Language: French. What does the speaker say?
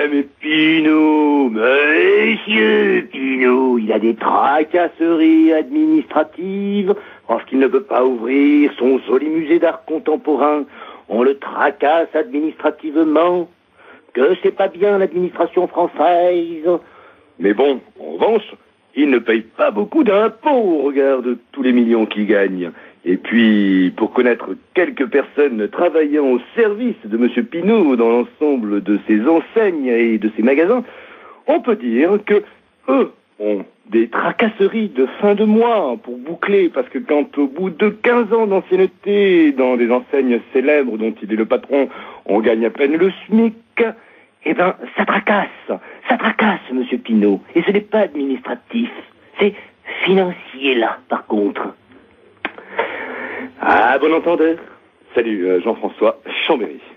mais Pinault, monsieur Pinault, il a des tracasseries administratives parce qu'il ne peut pas ouvrir son joli musée d'art contemporain. On le tracasse administrativement, que c'est pas bien l'administration française. Mais bon, en revanche, il ne paye pas beaucoup d'impôts au regard de tous les millions qu'il gagne. Et puis, pour connaître quelques personnes travaillant au service de M. Pinault dans l'ensemble de ses enseignes et de ses magasins, on peut dire que eux ont des tracasseries de fin de mois pour boucler, parce que quand au bout de 15 ans d'ancienneté dans des enseignes célèbres dont il est le patron, on gagne à peine le SMIC, eh ben, ça tracasse, M. Pinault. Et ce n'est pas administratif, c'est financier là, par contre. Ah, bon entendeur. Salut, Jean-François Chambéry.